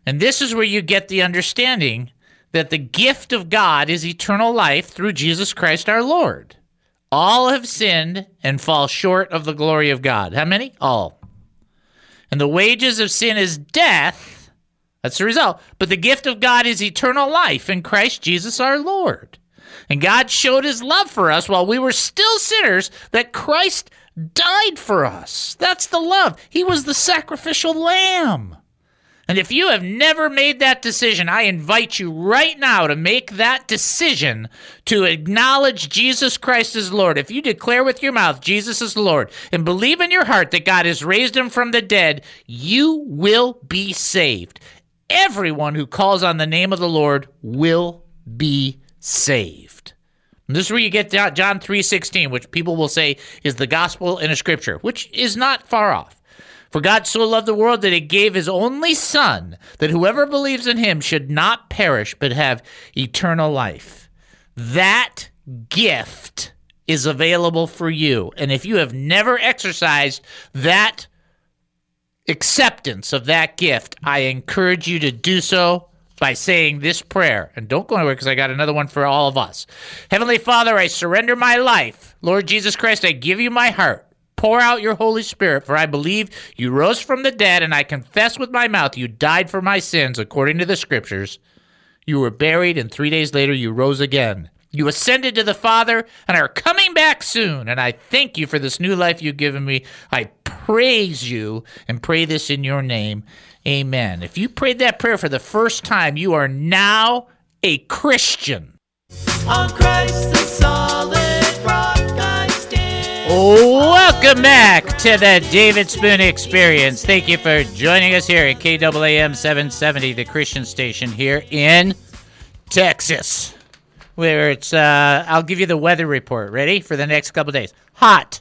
And this is where you get the understanding that the gift of God is eternal life through Jesus Christ our Lord. All have sinned and fall short of the glory of God. How many? All. And the wages of sin is death. That's the result. But the gift of God is eternal life in Christ Jesus our Lord. And God showed his love for us while we were still sinners, that Christ died for us. That's the love. He was the sacrificial lamb. And if you have never made that decision, I invite you right now to make that decision to acknowledge Jesus Christ as Lord. If you declare with your mouth Jesus is Lord and believe in your heart that God has raised him from the dead, you will be saved. Everyone who calls on the name of the Lord will be saved. And this is where you get John three sixteen, which people will say is the gospel in a scripture, which is not far off. For God so loved the world that he gave his only Son, that whoever believes in him should not perish but have eternal life. That gift is available for you. And if you have never exercised that acceptance of that gift, I encourage you to do so by saying this prayer. And don't go anywhere, because I got another one for all of us. Heavenly Father, I surrender my life. Lord Jesus Christ, I give you my heart. Pour out your Holy Spirit, for I believe you rose from the dead, and I confess with my mouth you died for my sins according to the Scriptures. You were buried, and three days later you rose again. You ascended to the Father and are coming back soon, and I thank you for this new life you've given me. I praise you and pray this in your name. Amen. If you prayed that prayer for the first time, you are now a Christian. On Christ the solid rock I stand. Welcome back to the David Spoon Experience. Thank you for joining us here at K A A M seven seventy, the Christian station here in Texas, where it's, uh, I'll give you the weather report. Ready? For the next couple days. Hot.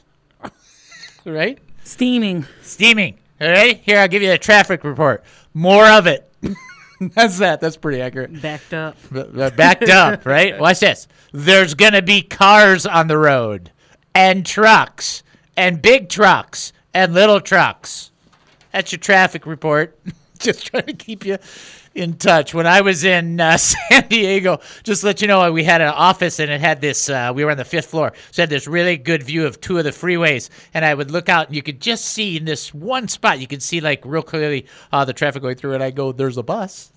Right? Steaming. Steaming. All right? Here, I'll give you the traffic report. More of it. That's that. That's pretty accurate. Backed up. Backed up, right? Watch this. There's going to be cars on the road. And trucks, and big trucks, and little trucks. That's your traffic report. Just trying to keep you in touch. When I was in uh, San Diego, just to let you know, we had an office, and it had this, uh, we were on the fifth floor, so it had this really good view of two of the freeways, and I would look out, and you could just see in this one spot, you could see, like, real clearly uh, the traffic going through, and I go, there's a bus.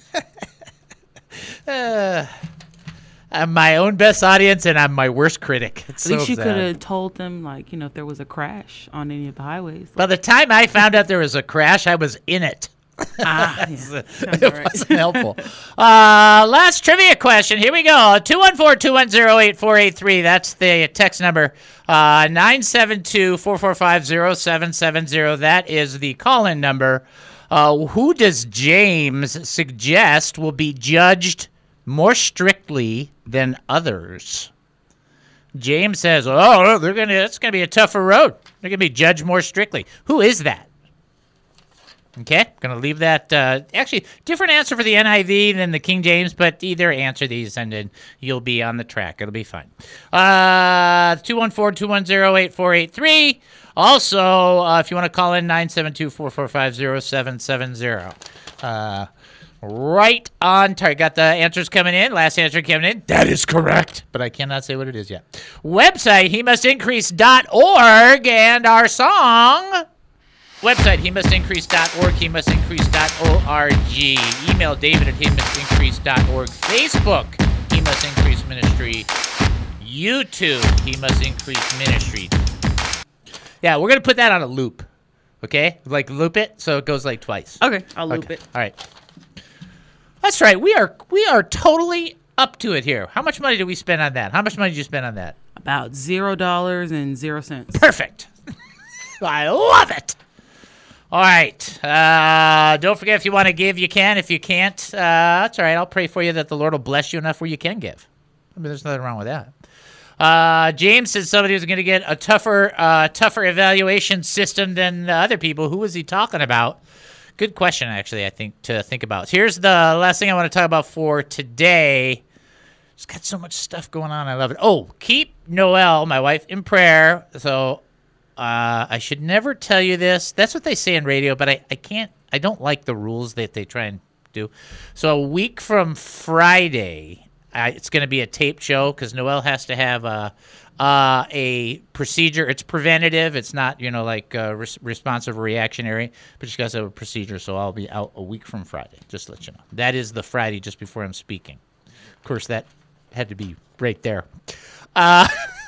uh... I'm my own best audience, and I'm my worst critic. It's At least so you sad. could have told them, like, you know, if there was a crash on any of the highways. By the time I found out there was a crash, I was in it. Ah, yeah. It wasn't helpful. Uh, last trivia question. Here we go. two one four, two one zero, eight four eight three. That's the text number. Uh, nine seven two, four four five, zero seven seven zero. That is the call-in number. Uh, who does James suggest will be judged more strictly than others? James says, "Oh, they're gonna. It's gonna be a tougher road. They're gonna be judged more strictly." Who is that? Okay, gonna leave that. Uh, actually, different answer for the N I V than the King James, but either answer these, and then you'll be on the track. It'll be fine. Uh, two one four, two one zero, eight four eight three. Also, uh, if you want to call in, nine seven two, four four five, zero seven seven zero. Uh. Right on target. Got the answers coming in. Last answer coming in. That is correct, but I cannot say what it is yet. Website, he must increase dot org, and our song. Website, he must increase dot org, he must increase dot org. Email David at he must increase dot org. Facebook, He Must Increase Ministry. YouTube, He Must Increase Ministry. Yeah, we're going to put that on a loop, okay? Like loop it so it goes like twice. Okay, I'll loop okay. it. All right. That's right. We are we are totally up to it here. How much money did we spend on that? How much money did you spend on that? About zero dollars and zero cents. Perfect. I love it. All right. Uh, don't forget, if you want to give, you can. If you can't, uh, that's all right. I'll pray for you that the Lord will bless you enough where you can give. I mean, there's nothing wrong with that. Uh, James said somebody was going to get a tougher, uh, tougher evaluation system than the other people. Who was he talking about? Good question, actually, I think, to think about. Here's the last thing I want to talk about for today. It's got so much stuff going on. I love it. Oh, keep Noelle, my wife, in prayer. So uh, I should never tell you this. That's what they say in radio, but I, I can't. I don't like the rules that they try and do. So a week from Friday, uh, it's going to be a taped show because Noelle has to have a uh, a procedure. It's preventative. It's not, you know, like uh, res- responsive or reactionary, but she has to have a procedure. So I'll be out a week from Friday, just to let you know. That is the Friday just before I'm speaking. Of course, that had to be right there. Uh,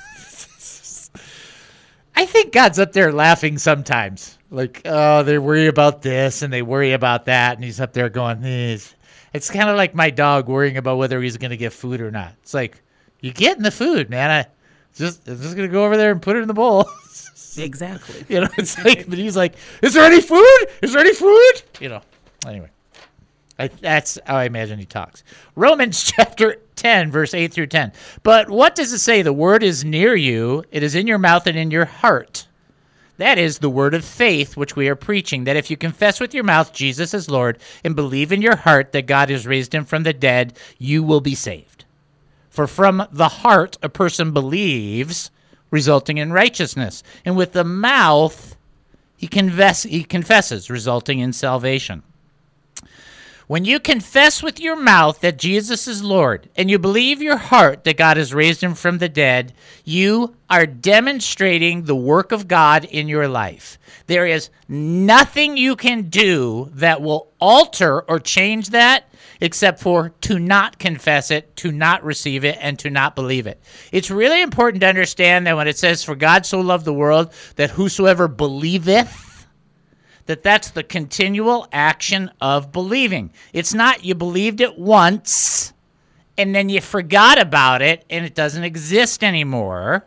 I think God's up there laughing sometimes. Like, oh, they worry about this and they worry about that. And he's up there going, eh. It's kind of like my dog worrying about whether he's going to get food or not. It's like, you're getting the food, man. I just, I'm just going to go over there and put it in the bowl. Exactly. You know, it's like, but he's like, is there any food? Is there any food? You know, anyway. I, that's how I imagine he talks. Romans chapter ten, verse eight through ten. But what does it say? The word is near you. It is in your mouth and in your heart. That is the word of faith which we are preaching, that if you confess with your mouth Jesus is Lord and believe in your heart that God has raised him from the dead, you will be saved. For from the heart a person believes, resulting in righteousness, and with the mouth he, confess, he confesses, resulting in salvation. When you confess with your mouth that Jesus is Lord and you believe your heart that God has raised him from the dead, you are demonstrating the work of God in your life. There is nothing you can do that will alter or change that except for to not confess it, to not receive it, and to not believe it. It's really important to understand that when it says, for God so loved the world that whosoever believeth, that that's the continual action of believing. It's not you believed it once and then you forgot about it and it doesn't exist anymore.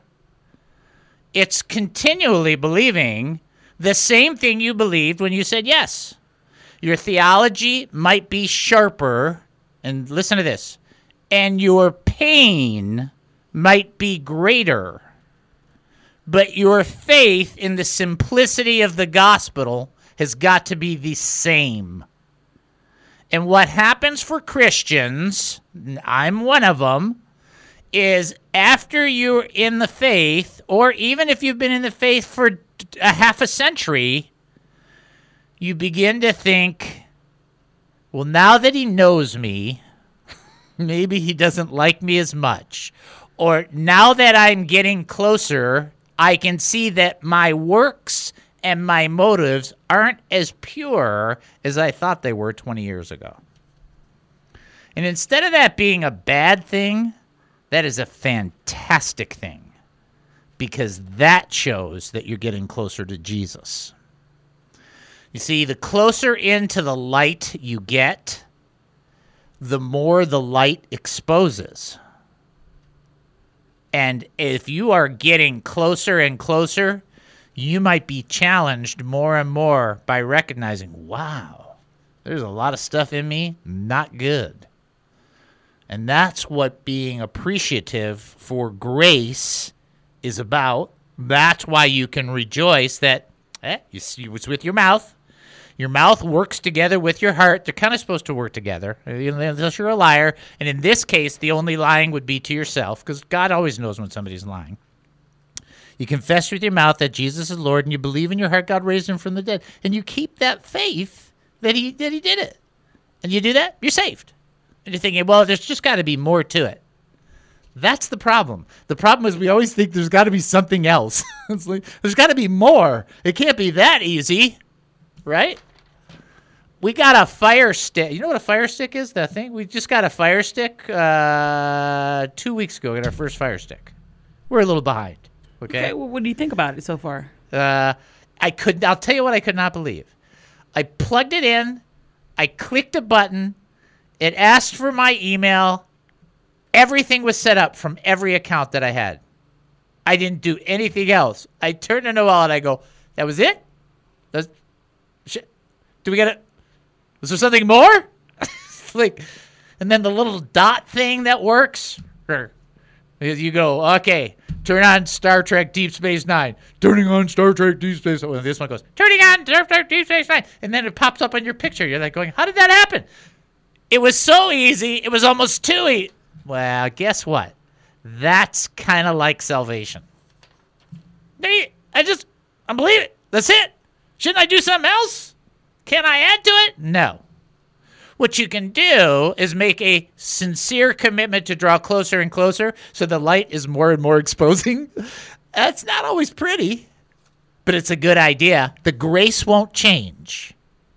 It's continually believing the same thing you believed when you said yes. Your theology might be sharper, and listen to this, and your pain might be greater, but your faith in the simplicity of the gospel has got to be the same. And what happens for Christians, I'm one of them, is after you're in the faith, or even if you've been in the faith for a half a century, you begin to think, well, now that he knows me, maybe he doesn't like me as much. Or now that I'm getting closer, I can see that my works and my motives aren't as pure as I thought they were twenty years ago. And instead of that being a bad thing, that is a fantastic thing, because that shows that you're getting closer to Jesus. You see, the closer into the light you get, the more the light exposes. And if you are getting closer and closer, you might be challenged more and more by recognizing, wow, there's a lot of stuff in me not good. And that's what being appreciative for grace is about. That's why you can rejoice that eh, you see, it's with your mouth. Your mouth works together with your heart. They're kind of supposed to work together, unless you're a liar. And in this case, the only lying would be to yourself, because God always knows when somebody's lying. You confess with your mouth that Jesus is Lord, and you believe in your heart God raised him from the dead. And you keep that faith that he, that he did it. And you do that, you're saved. And you're thinking, well, there's just got to be more to it. That's the problem. The problem is we always think there's got to be something else. It's like, there's got to be more. It can't be that easy, right? We got a fire stick. You know what a fire stick is? That thing? We just got a fire stick uh, two weeks ago. We got our first fire stick. We're a little behind. Okay. Okay, well, what do you think about it so far? Uh, I could. I'll tell you what I could not believe. I plugged it in. I clicked a button. It asked for my email. Everything was set up from every account that I had. I didn't do anything else. I turned to Noelle and I go, "That was it? That's, shit. Do we get it? Was there something more?" Like, and then the little dot thing that works. You go, okay, turn on Star Trek Deep Space Nine. Turning on Star Trek Deep Space Nine. This one goes, turning on Star Trek Deep Space Nine. And then it pops up on your picture. You're like going, how did that happen? It was so easy. It was almost too easy. Well, guess what? That's kind of like salvation. I just, I believe it. That's it. Shouldn't I do something else? Can I add to it? No. What you can do is make a sincere commitment to draw closer and closer so the light is more and more exposing. That's not always pretty, but it's a good idea. The grace won't change,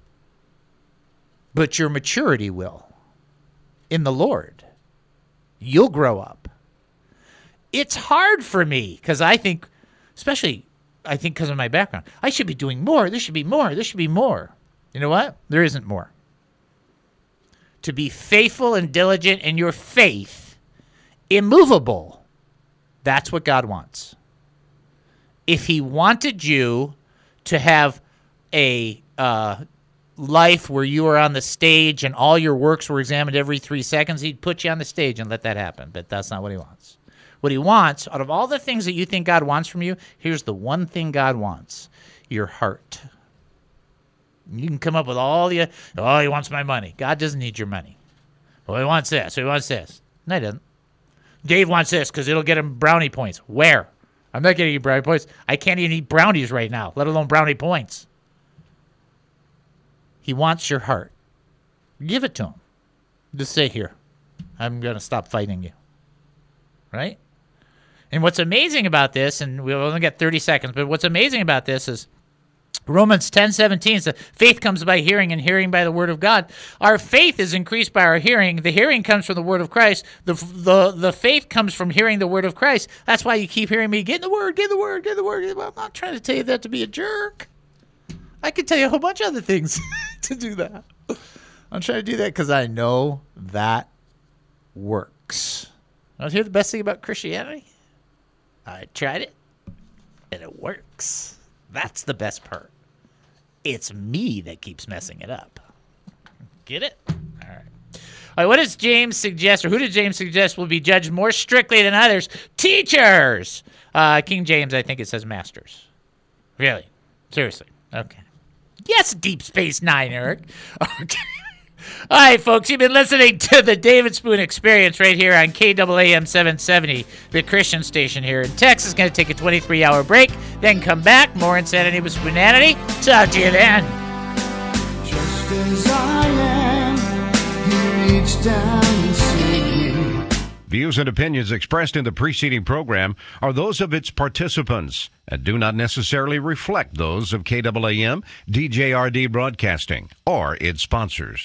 but your maturity will in the Lord. You'll grow up. It's hard for me because I think, especially I think because of my background, I should be doing more. There should be more. There should be more. You know what? There isn't more. To be faithful and diligent in your faith, immovable. That's what God wants. If he wanted you to have a uh, life where you were on the stage and all your works were examined every three seconds, he'd put you on the stage and let that happen. But that's not what he wants. What he wants, out of all the things that you think God wants from you, here's the one thing God wants: your heart. You can come up with all the, oh, he wants my money. God doesn't need your money. Well, he wants this. He wants this. No, he doesn't. Dave wants this because it'll get him brownie points. Where? I'm not getting you brownie points. I can't even eat brownies right now, let alone brownie points. He wants your heart. Give it to him. Just say, here, I'm going to stop fighting you. Right? And what's amazing about this, and we'll only get thirty seconds, but what's amazing about this is Romans ten seventeen says, faith comes by hearing, and hearing by the word of God. Our faith is increased by our hearing. The hearing comes from the word of Christ. The, the, the faith comes from hearing the word of Christ. That's why you keep hearing me, get in the word, get in the word, get in the word. Well, I'm not trying to tell you that to be a jerk. I could tell you a whole bunch of other things to do that. I'm trying to do that because I know that works. Want to hear the best thing about Christianity? I tried it, and it works. That's the best part. It's me that keeps messing it up. Get it? All right. All right, what does James suggest, or who did James suggest will be judged more strictly than others? Teachers! Uh, King James, I think it says masters. Really? Seriously? Okay. Yes, Deep Space Nine, Eric. Okay. All right, folks, you've been listening to the David Spoon Experience right here on K A A M seven seventy, the Christian station here in Texas. Going to take a twenty-three hour break, then come back. More Insanity with Spoonanity. Talk to you then. Just as I am, he reached down and saved me. Views and opinions expressed in the preceding program are those of its participants and do not necessarily reflect those of K A A M, D J R D Broadcasting, or its sponsors.